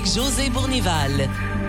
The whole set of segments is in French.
avec Josée Bournival.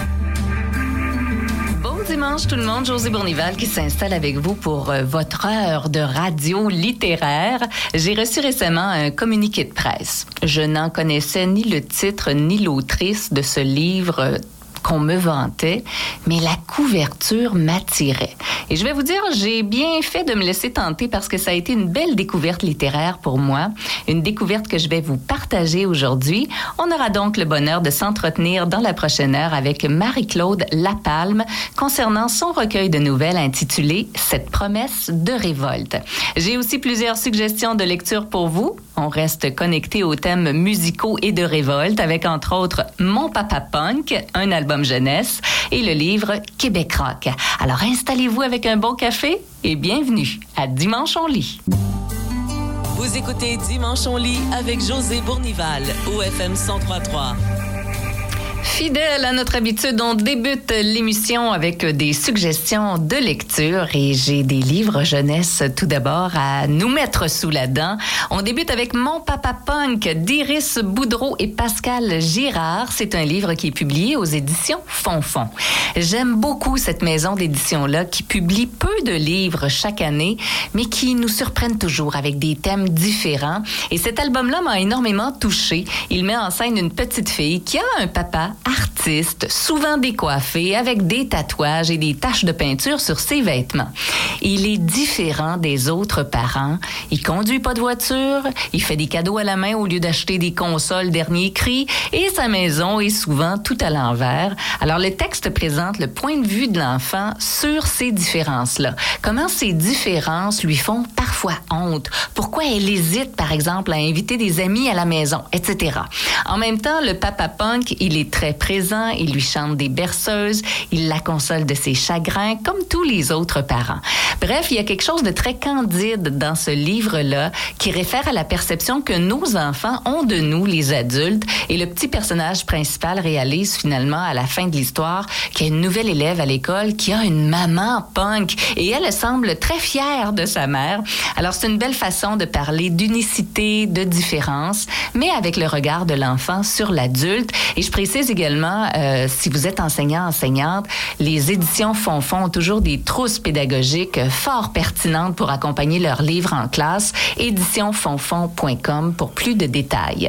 Bon dimanche tout le monde, Josée Bournival qui s'installe avec vous pour votre heure de radio littéraire. J'ai reçu récemment un communiqué de presse. Je n'en connaissais ni le titre ni l'autrice de ce livre qu'on me vantait, mais la couverture m'attirait. Et je vais vous dire, j'ai bien fait de me laisser tenter parce que ça a été une belle découverte littéraire pour moi, une découverte que je vais vous partager aujourd'hui. On aura donc le bonheur de s'entretenir dans la prochaine heure avec Marie-Claude Lapalme concernant son recueil de nouvelles intitulé « Cette promesse de révolte ». J'ai aussi plusieurs suggestions de lecture pour vous. On reste connecté aux thèmes musicaux et de révolte avec entre autres Mon Papa Punk, un album jeunesse et le livre Québec Rock. Alors installez-vous avec un bon café et bienvenue à Dimanche on lit. Vous écoutez Dimanche on lit avec Josée Bournival au FM 103.3. Fidèle à notre habitude, on débute l'émission avec des suggestions de lecture et j'ai des livres jeunesse tout d'abord à nous mettre sous la dent. On débute avec Mon Papa Punk d'Iris Boudreau et Pascal Girard. C'est un livre qui est publié aux éditions Fonfon. J'aime beaucoup cette maison d'édition-là qui publie peu de livres chaque année, mais qui nous surprennent toujours avec des thèmes différents. Et cet album-là m'a énormément touchée. Il met en scène une petite fille qui a un papa artiste, souvent décoiffé, avec des tatouages et des taches de peinture sur ses vêtements. Il est différent des autres parents. Il conduit pas de voiture, il fait des cadeaux à la main au lieu d'acheter des consoles dernier cri, et sa maison est souvent tout à l'envers. Alors le texte présente le point de vue de l'enfant sur ces différences-là. Comment ces différences lui font parfois honte. Pourquoi elle hésite, par exemple, à inviter des amis à la maison, etc. En même temps, le papa punk, il est très présent, il lui chante des berceuses, il la console de ses chagrins, comme tous les autres parents. Bref, il y a quelque chose de très candide dans ce livre-là qui réfère à la perception que nos enfants ont de nous, les adultes, et le petit personnage principal réalise finalement à la fin de l'histoire qu'il y a une nouvelle élève à l'école qui a une maman punk et elle semble très fière de sa mère. Alors c'est une belle façon de parler d'unicité, de différence, mais avec le regard de l'enfant sur l'adulte. Et je précise également, si vous êtes enseignant, enseignante, les éditions Fonfon ont toujours des trousses pédagogiques fort pertinentes pour accompagner leurs livres en classe. éditionfonfon.com pour plus de détails.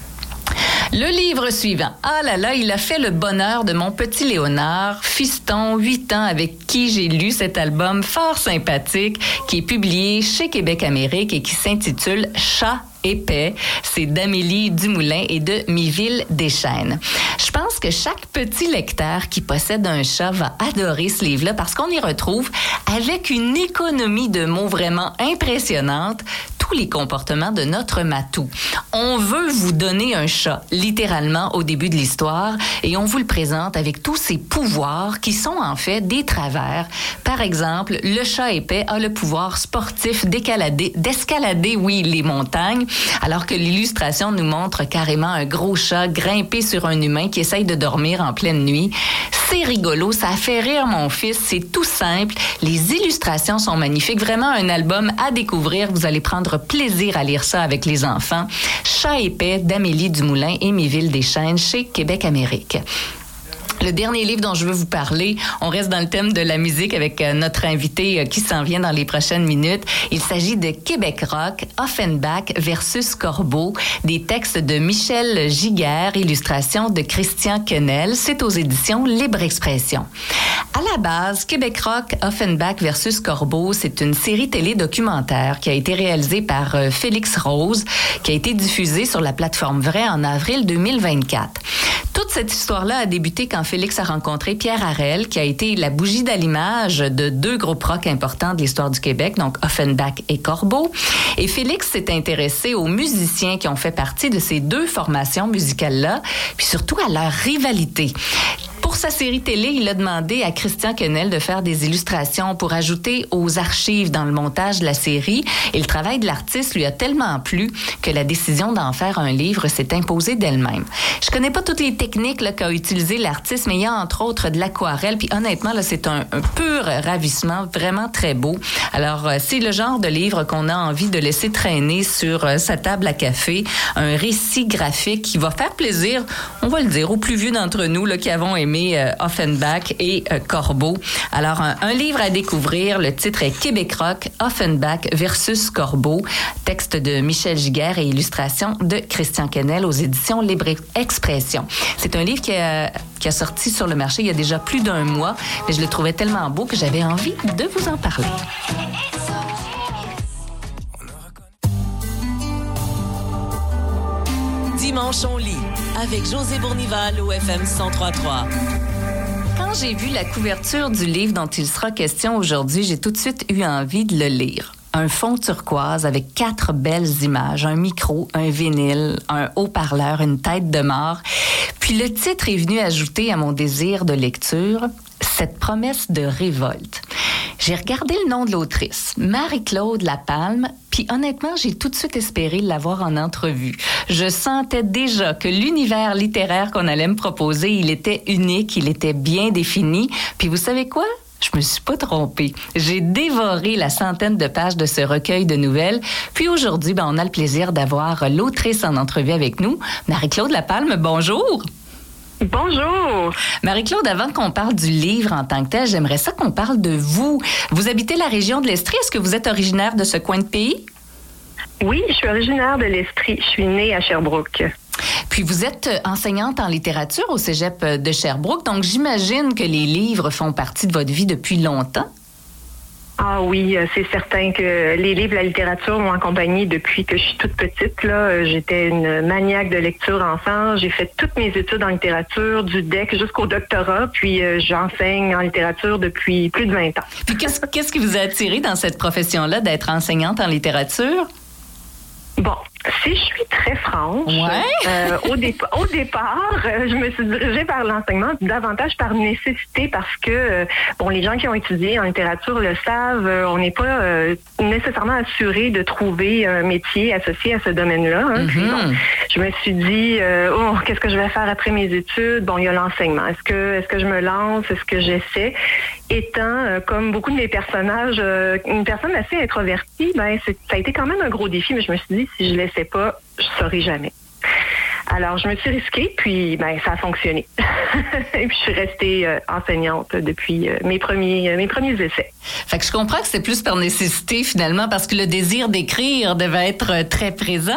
Le livre suivant. Ah là là, il a fait le bonheur de mon petit Léonard, fiston, 8 ans, avec qui j'ai lu cet album fort sympathique qui est publié chez Québec Amérique et qui s'intitule Chat épais. C'est d'Amélie Dumoulin et de Miville Deschênes. Je pense que chaque petit lecteur qui possède un chat va adorer ce livre-là parce qu'on y retrouve, avec une économie de mots vraiment impressionnante, tous les comportements de notre matou. On veut vous donner un chat, littéralement, au début de l'histoire, et on vous le présente avec tous ses pouvoirs qui sont en fait des travers. Par exemple, le chat épais a le pouvoir sportif d'escalader, oui, les montagnes, alors que l'illustration nous montre carrément un gros chat grimpé sur un humain qui essaye de dormir en pleine nuit. C'est rigolo, ça a fait rire mon fils, c'est tout simple. Les illustrations sont magnifiques, vraiment un album à découvrir. Vous allez prendre plaisir à lire ça avec les enfants. Chat épais d'Amélie Dumoulin et Miville Deschênes chez Québec Amérique. Le dernier livre dont je veux vous parler, on reste dans le thème de la musique avec notre invité qui s'en vient dans les prochaines minutes. Il s'agit de Québec Rock, Offenbach versus Corbeau, des textes de Michel Giguère, illustrations de Christian Quenel. C'est aux éditions Libre Expression. À la base, Québec Rock, Offenbach versus Corbeau, c'est une série télé-documentaire qui a été réalisée par Félix Rose, qui a été diffusée sur la plateforme Vrai en avril 2024. Toute cette histoire-là a débuté quand Félix a rencontré Pierre Harel, qui a été la bougie d'allumage de deux groupes rock importants de l'histoire du Québec, donc Offenbach et Corbeau. Et Félix s'est intéressé aux musiciens qui ont fait partie de ces deux formations musicales-là, puis surtout à leur rivalité. Pour Pour sa série télé, il a demandé à Christian Quesnel de faire des illustrations pour ajouter aux archives dans le montage de la série. Et le travail de l'artiste lui a tellement plu que la décision d'en faire un livre s'est imposée d'elle-même. Je connais pas toutes les techniques là, qu'a utilisé l'artiste, mais il y a entre autres de l'aquarelle. Puis honnêtement, là, c'est un pur ravissement, vraiment très beau. Alors, c'est le genre de livre qu'on a envie de laisser traîner sur sa table à café. Un récit graphique qui va faire plaisir, on va le dire, aux plus vieux d'entre nous là, qui avons aimé Offenbach et Corbeau. Alors, un livre à découvrir. Le titre est Québec Rock, Offenbach versus Corbeau. Texte de Michel Giguère et illustration de Christian Quesnel aux éditions Libre Expression. C'est un livre qui a sorti sur le marché il y a déjà plus d'un mois, mais je le trouvais tellement beau que j'avais envie de vous en parler. Dimanche, on lit avec José Bournival au FM 103.3. Quand j'ai vu la couverture du livre dont il sera question aujourd'hui, j'ai tout de suite eu envie de le lire. Un fond turquoise avec 4 belles images, un micro, un vinyle, un haut-parleur, une tête de mort. Puis le titre est venu ajouter à mon désir de lecture cette promesse de révolte. J'ai regardé le nom de l'autrice, Marie-Claude Lapalme, puis honnêtement, j'ai tout de suite espéré l'avoir en entrevue. Je sentais déjà que l'univers littéraire qu'on allait me proposer, il était unique, il était bien défini. Puis vous savez quoi? Je me suis pas trompée. J'ai dévoré la centaine de pages de ce recueil de nouvelles. Puis aujourd'hui, on a le plaisir d'avoir l'autrice en entrevue avec nous. Marie-Claude Lapalme, bonjour! Bonjour! Marie-Claude, avant qu'on parle du livre en tant que tel, j'aimerais ça qu'on parle de vous. Vous habitez la région de l'Estrie. Est-ce que vous êtes originaire de ce coin de pays? Oui, je suis originaire de l'Estrie. Je suis née à Sherbrooke. Puis vous êtes enseignante en littérature au Cégep de Sherbrooke, donc j'imagine que les livres font partie de votre vie depuis longtemps. Ah oui, c'est certain que les livres, la littérature m'ont accompagnée depuis que je suis toute petite. Là, j'étais une maniaque de lecture enfant. J'ai fait toutes mes études en littérature, du DEC jusqu'au doctorat, puis j'enseigne en littérature depuis plus de 20 ans. Puis qu'est-ce qui vous a attiré dans cette profession-là d'être enseignante en littérature? Bon, si je suis très franche, au départ, je me suis dirigée vers l'enseignement davantage par nécessité parce que, les gens qui ont étudié en littérature le savent, on n'est pas nécessairement assuré de trouver un métier associé à ce domaine-là. Hein. Puis, je me suis dit, qu'est-ce que je vais faire après mes études? Bon, il y a l'enseignement. Est-ce que je me lance? Est-ce que j'essaie? Étant, comme beaucoup de mes personnages, une personne assez introvertie, ça a été quand même un gros défi, mais je me suis dit, si je laissais pas, je saurais jamais. Alors, je me suis risquée, puis ça a fonctionné. Et puis, je suis restée enseignante depuis mes premiers essais. Fait que je comprends que c'est plus par nécessité, finalement, parce que le désir d'écrire devait être très présent.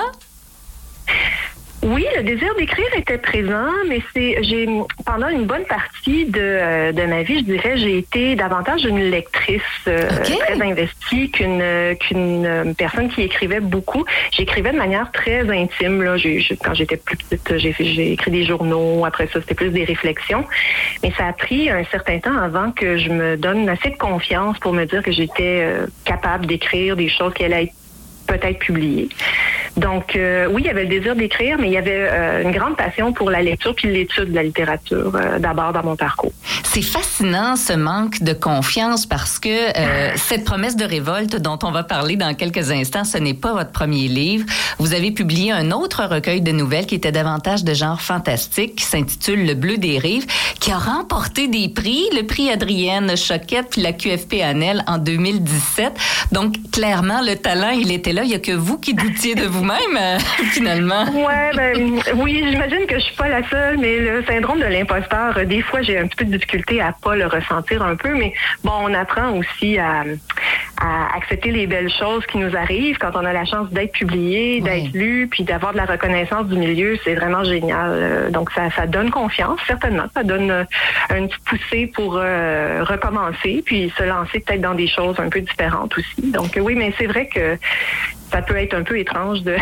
Oui, le désir d'écrire était présent, mais pendant une bonne partie de ma vie, je dirais, j'ai été davantage une lectrice très investie qu'une personne qui écrivait beaucoup. J'écrivais de manière très intime. Là, quand j'étais plus petite, j'ai écrit des journaux. Après ça, c'était plus des réflexions. Mais ça a pris un certain temps avant que je me donne assez de confiance pour me dire que j'étais capable d'écrire des choses qui allaient être peut-être publiées. Donc, oui, il y avait le désir d'écrire, mais il y avait une grande passion pour la lecture puis l'étude de la littérature, d'abord dans mon parcours. C'est fascinant, ce manque de confiance, parce que cette promesse de révolte dont on va parler dans quelques instants, ce n'est pas votre premier livre. Vous avez publié un autre recueil de nouvelles qui était davantage de genre fantastique, qui s'intitule Le Bleu des Rives, qui a remporté des prix, le prix Adrienne Choquette puis la QFP Annelle en 2017. Donc, clairement, le talent, il était là. Il n'y a que vous qui doutiez de vous-même, finalement. Oui, j'imagine que je suis pas la seule, mais le syndrome de l'imposteur, des fois, j'ai un petit peu de difficulté à pas le ressentir un peu, mais bon, on apprend aussi à accepter les belles choses qui nous arrivent quand on a la chance d'être publié, d'être lu, puis d'avoir de la reconnaissance du milieu, c'est vraiment génial. Donc, ça donne confiance, certainement. Ça donne une petite poussée pour recommencer, puis se lancer peut-être dans des choses un peu différentes aussi. Donc, oui, mais c'est vrai que ça peut être un peu étrange de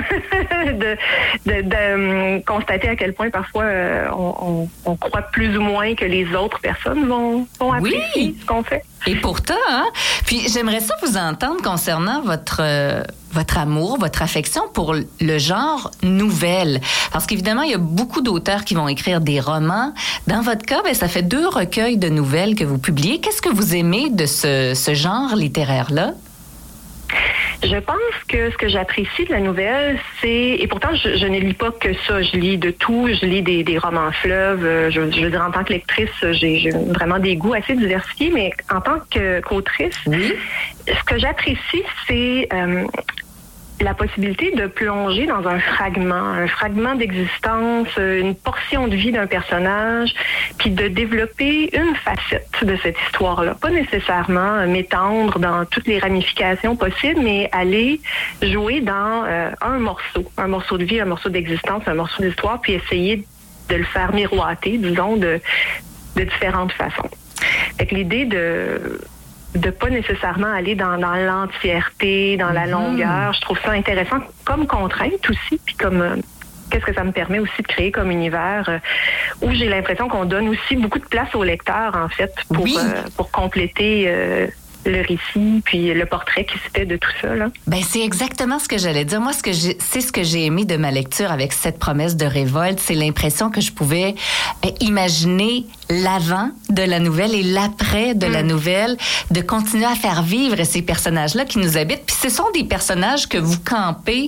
constater à quel point parfois on croit plus ou moins que les autres personnes vont apprécier ce qu'on fait. Et pourtant, puis j'aimerais ça vous entendre concernant votre votre amour, votre affection pour le genre nouvelle. Parce qu'évidemment, il y a beaucoup d'auteurs qui vont écrire des romans. Dans votre cas, ça fait 2 recueils de nouvelles que vous publiez. Qu'est-ce que vous aimez de ce genre littéraire-là? Je pense que ce que j'apprécie de la nouvelle, et pourtant je ne lis pas que ça, je lis de tout, je lis des romans fleuves, je veux dire en tant que lectrice, j'ai vraiment des goûts assez diversifiés, mais en tant qu'autrice, ce que j'apprécie, c'est la possibilité de plonger dans un fragment d'existence, une portion de vie d'un personnage, puis de développer une facette de cette histoire-là. Pas nécessairement m'étendre dans toutes les ramifications possibles, mais aller jouer dans un morceau de vie, un morceau d'existence, un morceau d'histoire, puis essayer de le faire miroiter, disons, de différentes façons. Fait que l'idée de pas nécessairement aller dans l'entièreté, dans la longueur. Je trouve ça intéressant comme contrainte aussi, puis comme qu'est-ce que ça me permet aussi de créer comme univers où j'ai l'impression qu'on donne aussi beaucoup de place au lecteur, en fait, pour compléter le récit, puis le portrait qui se fait de tout ça, là. C'est exactement ce que j'allais dire. Moi, c'est ce que j'ai aimé de ma lecture avec Cette promesse de révolte. C'est l'impression que je pouvais imaginer l'avant de la nouvelle et l'après de la nouvelle, de continuer à faire vivre ces personnages-là qui nous habitent. Puis ce sont des personnages que vous campez.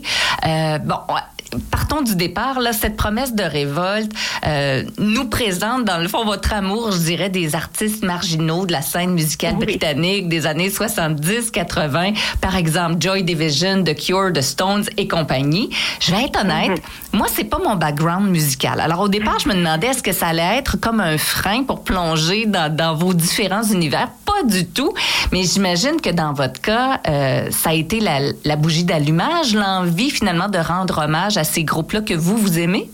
Partons du départ, là, Cette promesse de révolte nous présente, dans le fond, votre amour, je dirais, des artistes marginaux de la scène musicale britannique des années 70-80. Par exemple, Joy Division, The Cure, The Stones et compagnie. Je vais être honnête, moi, c'est pas mon background musical. Alors, au départ, je me demandais est-ce que ça allait être comme un frein pour plonger dans vos différents univers. Pas du tout. Mais j'imagine que dans votre cas, ça a été la bougie d'allumage, l'envie, finalement, de rendre hommage à ces groupes-là que vous aimez?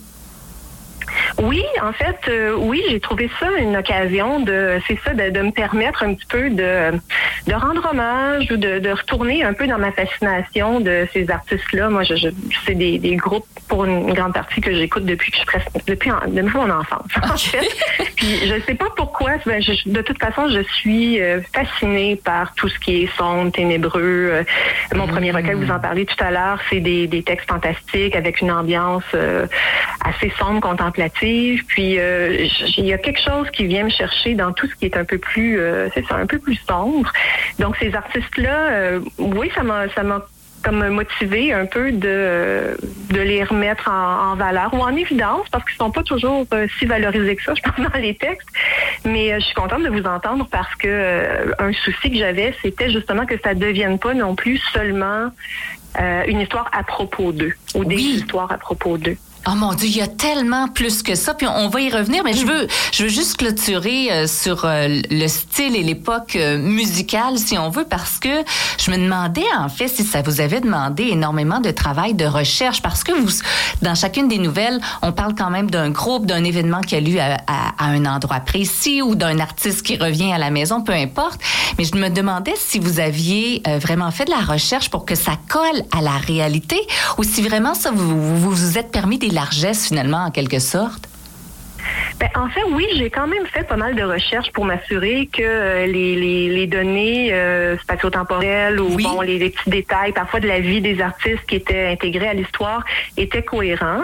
Oui, en fait, j'ai trouvé ça une occasion de me permettre un petit peu de rendre hommage ou de retourner un peu dans ma fascination de ces artistes-là. Moi, c'est des groupes pour une grande partie que j'écoute depuis mon enfance. En fait. Puis je sais pas pourquoi. De toute façon, je suis fascinée par tout ce qui est sombre, ténébreux. Mon premier recueil, vous en parlez tout à l'heure, c'est des textes fantastiques avec une ambiance assez sombre, contemplative. Puis il y a quelque chose qui vient me chercher dans tout ce qui est un peu plus, un peu plus sombre. Donc ces artistes-là, ça m'a comme motivé un peu de les remettre en valeur ou en évidence, parce qu'ils sont pas toujours si valorisés que ça, je pense, dans les textes. Mais je suis contente de vous entendre parce que un souci que j'avais, c'était justement que ça devienne pas non plus seulement une histoire à propos d'eux ou des histoires à propos d'eux. Oh mon Dieu, il y a tellement plus que ça, puis on va y revenir, mais je veux juste clôturer sur le style et l'époque musicale, si on veut, parce que je me demandais, en fait, si ça vous avait demandé énormément de travail, de recherche, parce que dans chacune des nouvelles, on parle quand même d'un groupe, d'un événement qui a lieu à un endroit précis ou d'un artiste qui revient à la maison, peu importe, mais je me demandais si vous aviez vraiment fait de la recherche pour que ça colle à la réalité, ou si vraiment ça vous êtes permis des largesses, finalement, en quelque sorte? En fait, oui, j'ai quand même fait pas mal de recherches pour m'assurer que les données spatio-temporelles ou les petits détails, parfois de la vie des artistes qui étaient intégrés à l'histoire, étaient cohérents.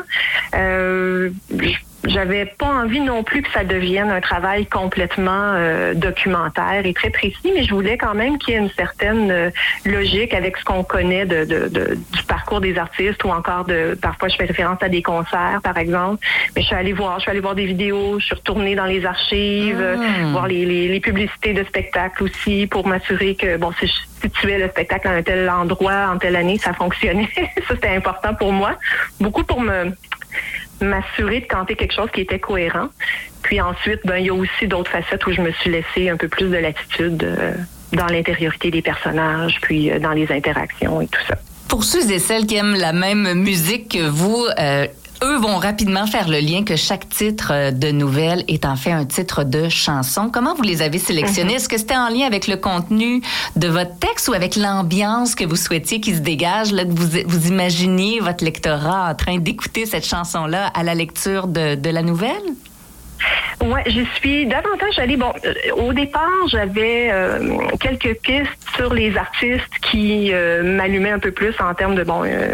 J'avais pas envie non plus que ça devienne un travail complètement documentaire et très précis, mais je voulais quand même qu'il y ait une certaine logique avec ce qu'on connaît du parcours des artistes ou encore parfois je fais référence à des concerts, par exemple. Mais je suis allée voir des vidéos, je suis retournée dans les archives, voir les publicités de spectacles aussi pour m'assurer que, si je situais le spectacle à un tel endroit, en telle année, ça fonctionnait. Ça, c'était important pour moi. Beaucoup pour m'assurer de camper quelque chose qui était cohérent. Puis ensuite, il y a aussi d'autres facettes où je me suis laissée un peu plus de latitude dans l'intériorité des personnages, puis dans les interactions et tout ça. Pour ceux et celles qui aiment la même musique que vous, eux vont rapidement faire le lien que chaque titre de nouvelle est en fait un titre de chanson. Comment vous les avez sélectionnés? Est-ce que c'était en lien avec le contenu de votre texte ou avec l'ambiance que vous souhaitiez qui se dégage, là, que vous imaginiez votre lectorat en train d'écouter cette chanson-là à la lecture de la nouvelle? Ouais, j'y suis davantage allée. Bon, au départ, j'avais quelques pistes sur les artistes qui m'allumaient un peu plus en termes de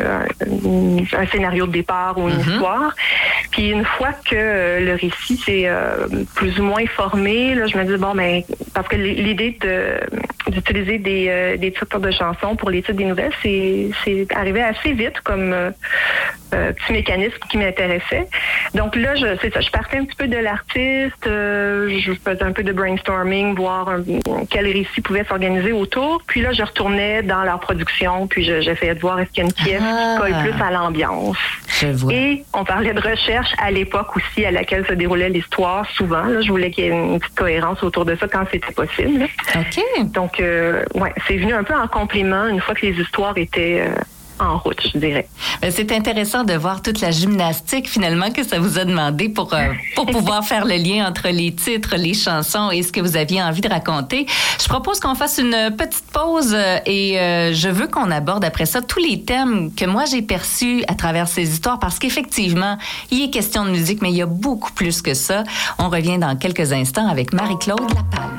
un scénario de départ ou une histoire. Puis une fois que le récit s'est plus ou moins formé, là, je me dis parce que l'idée d'utiliser des titres de chansons pour les titres des nouvelles, c'est arrivé assez vite comme petit mécanisme qui m'intéressait. Donc là, je partais un petit peu de l'artiste, je faisais un peu de brainstorming, voir quel récit pouvait s'organiser autour. Puis là, je retournais dans leur production, puis j'essayais de voir est-ce qu'il y a une pièce qui colle plus à l'ambiance. Je vois. Et on parlait de recherche à l'époque aussi à laquelle se déroulait l'histoire. Souvent, là, je voulais qu'il y ait une petite cohérence autour de ça quand c'était possible. Là. OK. Donc, c'est venu un peu en complément une fois que les histoires étaient en route, je dirais. C'est intéressant de voir toute la gymnastique finalement que ça vous a demandé pour pouvoir faire le lien entre les titres, les chansons et ce que vous aviez envie de raconter. Je propose qu'on fasse une petite pause et je veux qu'on aborde après ça tous les thèmes que moi j'ai perçus à travers ces histoires parce qu'effectivement, il est question de musique, mais il y a beaucoup plus que ça. On revient dans quelques instants avec Marie-Claude Lapalme.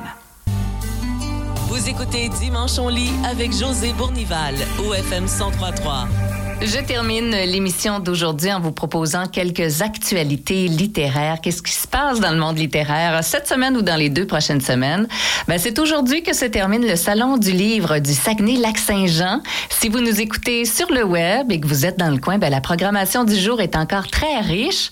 Vous écoutez Dimanche on lit avec José Bournival au FM 103.3. Je termine l'émission d'aujourd'hui en vous proposant quelques actualités littéraires. Qu'est-ce qui se passe dans le monde littéraire cette semaine ou dans les 2 prochaines semaines? C'est aujourd'hui que se termine le Salon du livre du Saguenay-Lac-Saint-Jean. Si vous nous écoutez sur le web et que vous êtes dans le coin, la programmation du jour est encore très riche.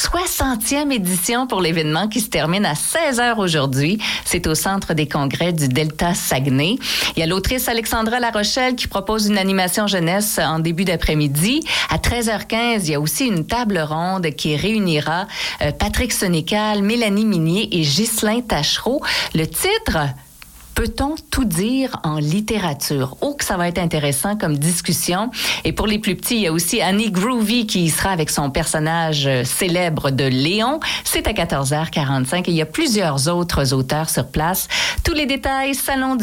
60e édition pour l'événement qui se termine à 16h aujourd'hui. C'est au Centre des congrès du Delta Saguenay. Il y a l'autrice Alexandra Larochelle qui propose une animation jeunesse en début d'après-midi. À 13h15, il y a aussi une table ronde qui réunira Patrick Sénécal, Mélanie Minier et Ghislain Tachereau. Le titre... Peut-on tout dire en littérature? Oh, que ça va être intéressant comme discussion. Et pour les plus petits, il y a aussi Annie Groovy qui sera avec son personnage célèbre de Léon. C'est à 14h45 et il y a plusieurs autres auteurs sur place. Tous les détails,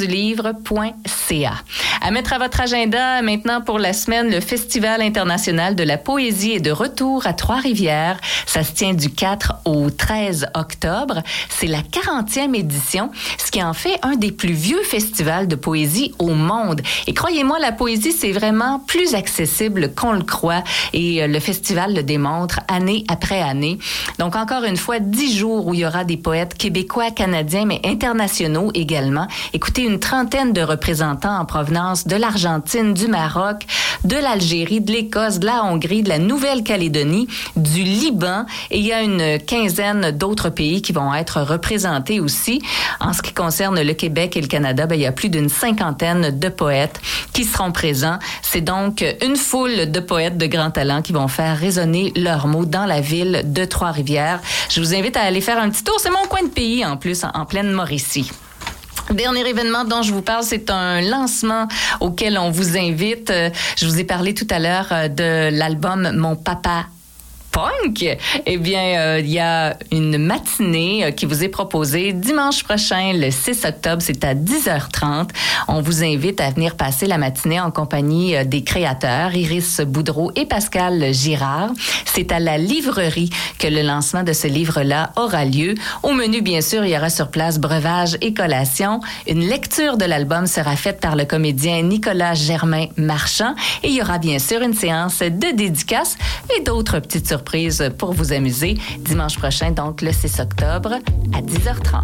salondulivre.ca. À mettre à votre agenda maintenant pour la semaine, le Festival international de la poésie est de retour à Trois-Rivières. Ça se tient du 4 au 13 octobre. C'est la 40e édition, ce qui en fait un des plus vieux festivals de poésie au monde. Et croyez-moi, la poésie, c'est vraiment plus accessible qu'on le croit. Et le festival le démontre année après année. Donc, encore une fois, 10 jours où il y aura des poètes québécois, canadiens, mais internationaux également. Écoutez, une trentaine de représentants en provenance de l'Argentine, du Maroc, de l'Algérie, de l'Écosse, de la Hongrie, de la Nouvelle-Calédonie, du Liban. Et il y a une quinzaine d'autres pays qui vont être représentés aussi. En ce qui concerne le Québec et le Canada, il y a plus d'une 50aine de poètes qui seront présents. C'est donc une foule de poètes de grand talent qui vont faire résonner leurs mots dans la ville de Trois-Rivières. Je vous invite à aller faire un petit tour. C'est mon coin de pays, en plus, en pleine Mauricie. Dernier événement dont je vous parle, c'est un lancement auquel on vous invite. Je vous ai parlé tout à l'heure de l'album Mon Papa Punk. Eh bien, il y a une matinée qui vous est proposée dimanche prochain, le 6 octobre. C'est à 10h30. On vous invite à venir passer la matinée en compagnie des créateurs, Iris Boudreau et Pascal Girard. C'est à la livrerie que le lancement de ce livre-là aura lieu. Au menu, bien sûr, il y aura sur place breuvage et collation. Une lecture de l'album sera faite par le comédien Nicolas Germain-Marchand. Et il y aura bien sûr une séance de dédicaces et d'autres petites surprises pour vous amuser dimanche prochain, donc le 6 octobre à 10h30.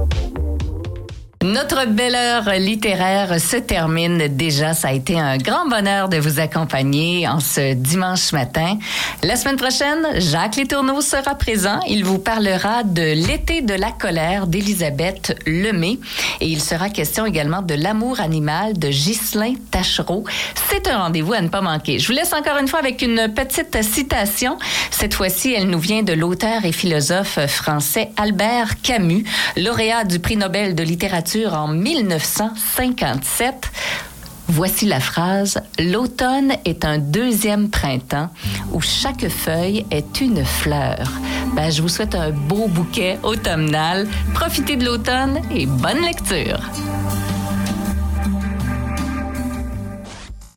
Notre belle heure littéraire se termine déjà. Ça a été un grand bonheur de vous accompagner en ce dimanche matin. La semaine prochaine, Jacques Letourneau sera présent. Il vous parlera de L'été de la colère d'Élisabeth Lemay. Et il sera question également de L'amour animal de Ghislain Tachereau. C'est un rendez-vous à ne pas manquer. Je vous laisse encore une fois avec une petite citation. Cette fois-ci, elle nous vient de l'auteur et philosophe français Albert Camus, lauréat du prix Nobel de littérature en 1957. Voici la phrase: l'automne est un deuxième printemps où chaque feuille est une fleur. Je vous souhaite un beau bouquet automnal. Profitez de l'automne et bonne lecture.